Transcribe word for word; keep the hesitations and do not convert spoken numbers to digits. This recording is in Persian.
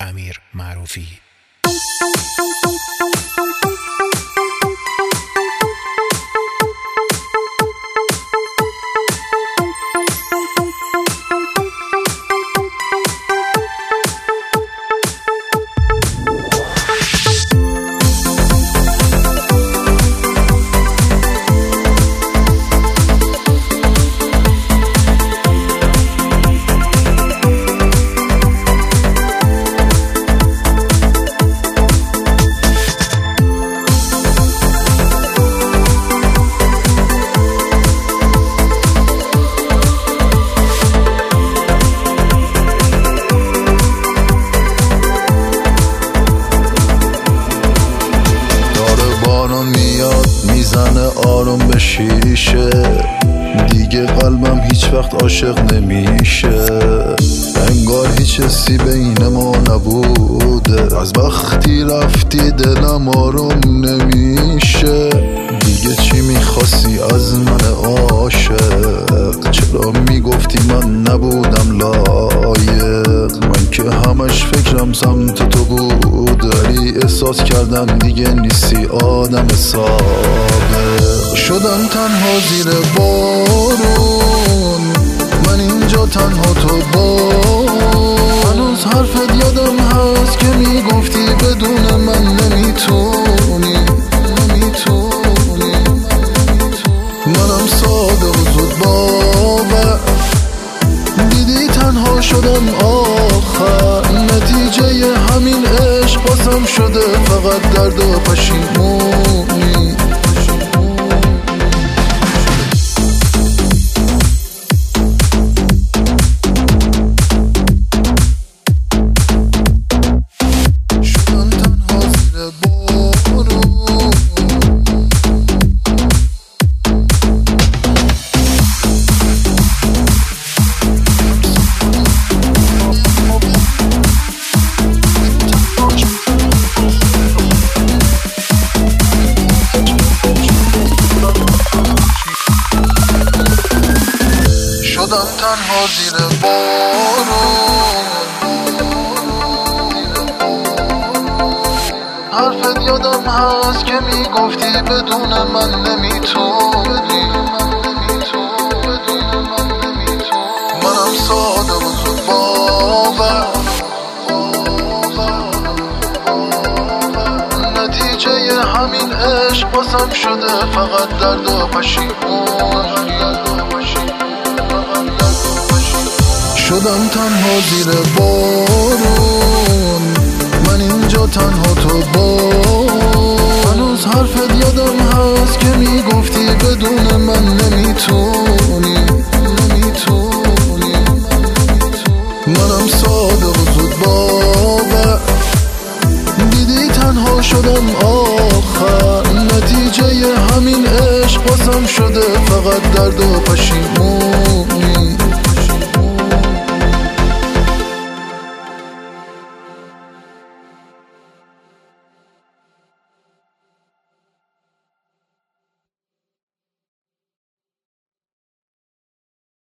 امیر معروفی. میزنه آروم به شیشه، دیگه قلبم هیچ وقت عاشق نمیشه. انگار هیچ حسی بین ما نبوده، از وقتی رفتی دلم آروم نمیشه. دیگه چی میخواستی از من عاشق؟ چرا میگفتی من نبودم لایق؟ من که همش فکرم سمت تو بود، ولی احساس کردم دیگه نیستی آدم سابق. شدم تنها زیر بارون، من اینجا تنها تو بار. هنوز حرفت یادم هست که میگفتی بدون من نمیتونی نمیتونی منم صادق و زود باور، دیدی تنها شدم آخر. نتیجه همین عشق باسم شده فقط درد و پشیمونی. شدم تنها زیر بارون، حرفت یادم هست که میگفتی بدون من نمیتونی. منم ساده و زود باور، نتیجه همین عشق باسم شده فقط درد و پشیمونی. شدم تنها زیر بارون، من اینجا تنها تو بار. هنوز حرفت یادم هست که میگفتی بدون من نمیتونی نمیتونی منم ساده و زود باور، دیدی تنها شدم آخر. نتیجه همین عشق باسم شده فقط درد و